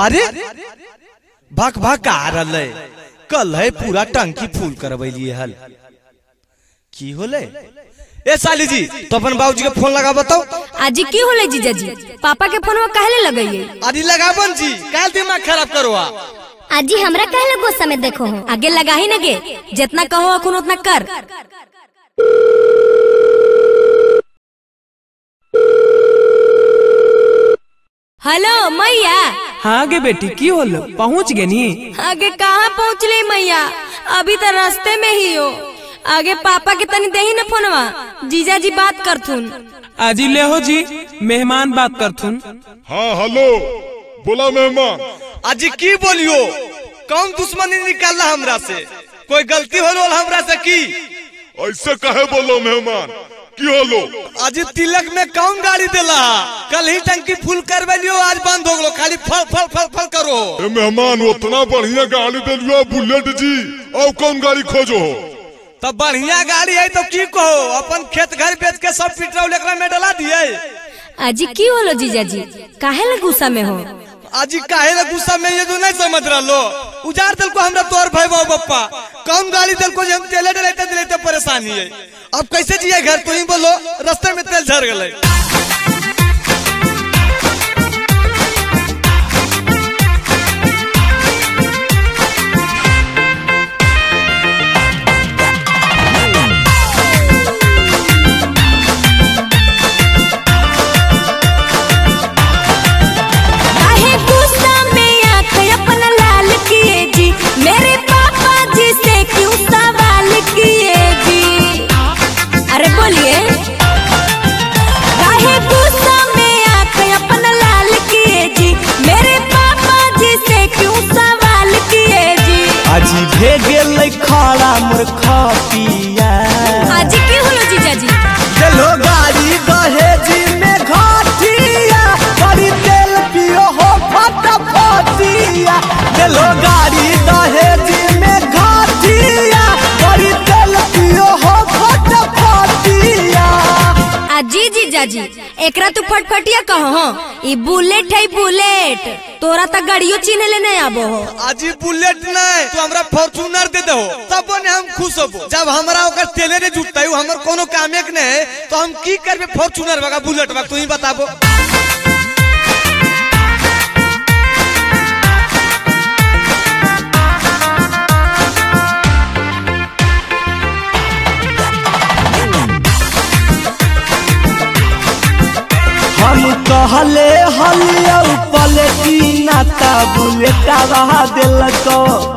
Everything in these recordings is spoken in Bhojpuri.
अरे भक भक आ रहा कल है पूरा टंकी फूल करवैलिए हल की होले। ए साली जी तो अपन बाबूजी के फोन लगा बताओ। आजी की होले जीजा जी पापा के फोन में कहले लगाइए। अरे लगाबन जी काल दिमाग खराब करो। आजी हमरा कहले गुस्सा में देखो हो आगे लगा ही नगे जितना कहो अखुन उतना कर। हेलो मैया। हाँ गे बेटी की होलो पहुँच गए नी। आगे कहाँ पहुँचले मैया अभी तो रास्ते में ही हो। आगे पापा के तनी दही न फोनवा जीजा जी बात करथुन। आजी ले हो जी मेहमान बात करथुन। हाँ हेलो बोला मेहमान। अजी की बोलियो कौन दुश्मनी निकाला हमरा से कोई गलती होलो हमरा से की ऐसे कहे बोलो मेहमान की होलो। आज तिलक में कौन गाड़ी देला कल ही टंकी फुल करवेलियो आज बंद हो गलो खाली फल फल फल फल करो। ए मेहमान उतना बढ़िया गाड़ी देलियो बुलेट जी और कौन गाड़ी खोजो हो। तब बढ़िया गाड़ी है तो की कहो अपन खेत घर बेच के सब पेट्रोल एकरा में डला दिए। आजी की होलो जीजा जी काहे ला गुस्सा में हो। आजी काहे ला गुस्सा में ये जो नहीं समझ रहा लो उजार दिल को हमरा तोर भाई बाबू बप्पा कौन गाड़ी दिल को हम तेले डलते परेशानी है। अब कैसे जिए घर तो ही बोलो रास्ते में तेल झड़ गए। आजी भेगेल खड़ा मोर खपिया। आजी की होलो जीजा जी चलो गाड़ी दहेजी में घाटिया बड़ी तेल पियो हो फटाफटिया। चलो गाड़ी दहेजी में घाटिया बड़ी तेल पियो हो फटाफटिया। आजी जीजा जी एकरा तू फटफटिया कहो हो ई बुलेट है बुलेट तोरा ता गाड़ियों चिन्ह ले नहीं आबो हो। आजी बुलेट नहीं तो हमरा फॉर्च्यूनर दे दो तब ने हम खुश होबो। जब हमरा ओकर तेले रे जुटताई हमर कोनो कामे के नहीं तो हम की करबे फॉर्च्यूनर बगा बुलेट बगा तू ही बताबो। हम कहले हलिया पलटी नाता बुलेटवा दिलको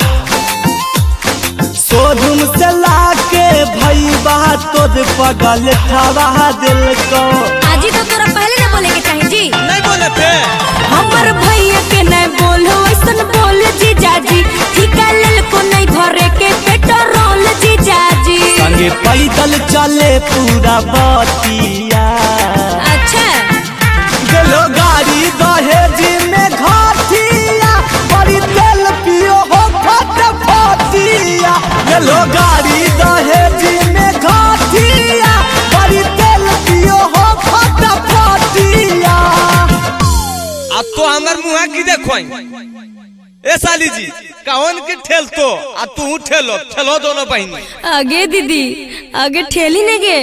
शोरूम से लाके भईबा तोर पगल ठवा दिलको। आजी तो तोरा पहले ना बोले के चाहिए जी नहीं बोले थे हमर भैया के नहीं बोलो ऐसन बोल जीजा जी ठिका लेल को नहीं भरे के पेट्रोल जीजा जी संगे पैदल चले पूरा बतिया। अच्छा चलो गाड़ी दहेजी में घाटिया बड़ी तेल पियो हो फटाफटिया। चलो गाड़ी दहेजी में घाटिया बड़ी तेल पियो हो फटाफटिया। अब तो हमर मुंह की देखो ए साली जी कौन के ठेल तो अब तू ठेलो ठेलो दोनों बहन। आगे दीदी आगे ठेली न गे।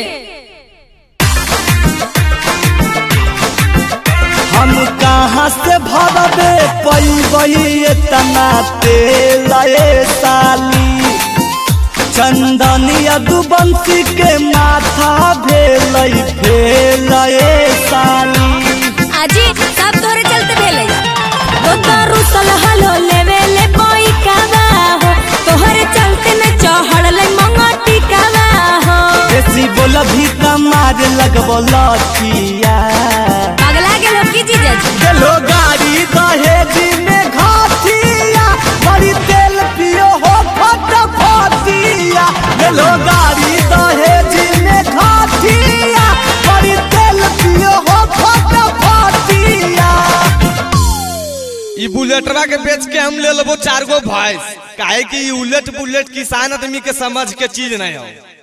हम कहाँ से भरबे पैबई इतना तेल साली चंदनिया दुबंसी के माथा भेल फेल साली। आजी सब तोरे चलते भेले तो दारू सलहलो लेवे ले कोई कावा हो तोहरे चलते न चढ़ल मंगटी कावा हो। ऐसी बोला भी मार लगबो लठिया। पगला गेलो की जीजा जी चलो गाड़ी दहेजी में घाटिया बड़ी तेल पियो हो फटाफटिया। चलो गाड़ी दहेजी में घाटिया बड़ी तेल पियो हो फटाफटिया। ई बुलेटवा के बेच के हम ले लेबो 4 गो भैंस काहे कि ई उलट बुलेट किसान आदमी के समझ के चीज नहीं हो।